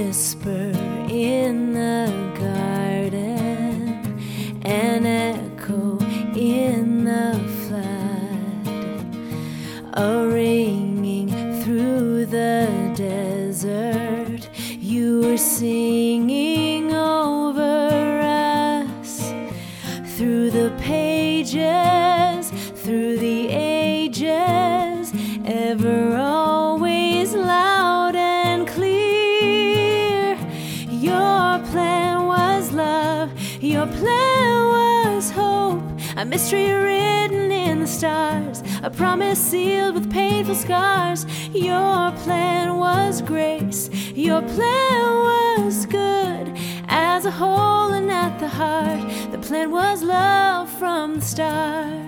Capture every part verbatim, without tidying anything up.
whisper in the garden, an echo in the flood, a ringing through the desert. You were singing over us through the pages, through the ages, ever always loud and clear. Your plan was love, your plan was hope, a mystery written in the stars, a promise sealed with painful scars. Your plan was grace, your plan was good, as a whole and at the heart. The plan was love from the start.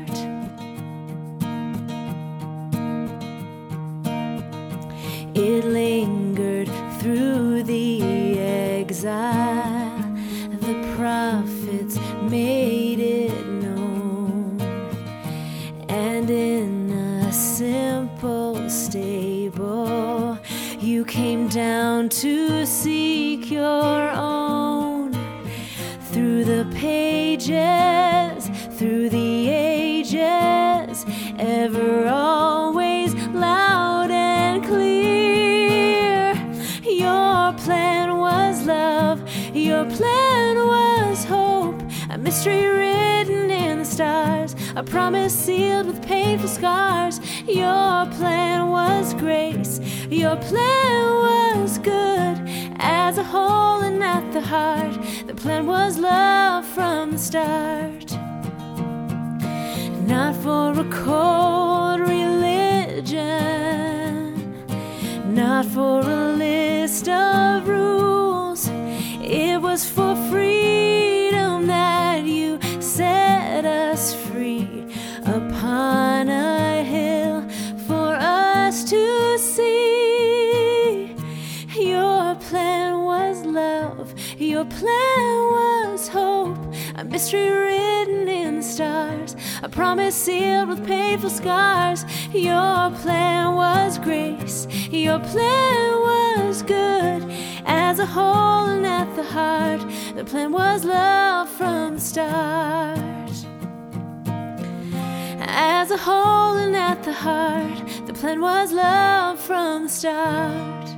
It lingered through the exile, the prophets made it known, and in a simple stable you came down to seek your own. Through the pages, through the ages, ever always loud and clear. Your plan was love, your plan was hope, a mystery written in the stars, a promise sealed with painful scars. Your plan was grace, your plan was good, as a whole and at the heart. The plan was love from the start. Not for a cold religion, not for a list of rules. It was for freedom that you set us free, upon a hill for us to see. Your plan was love, your plan was hope, a mystery written in the stars, a promise sealed with painful scars. Your plan was grace, your plan was good, as a whole and at the heart. The plan was love from the start. As a whole and at the heart, the plan was love from the start.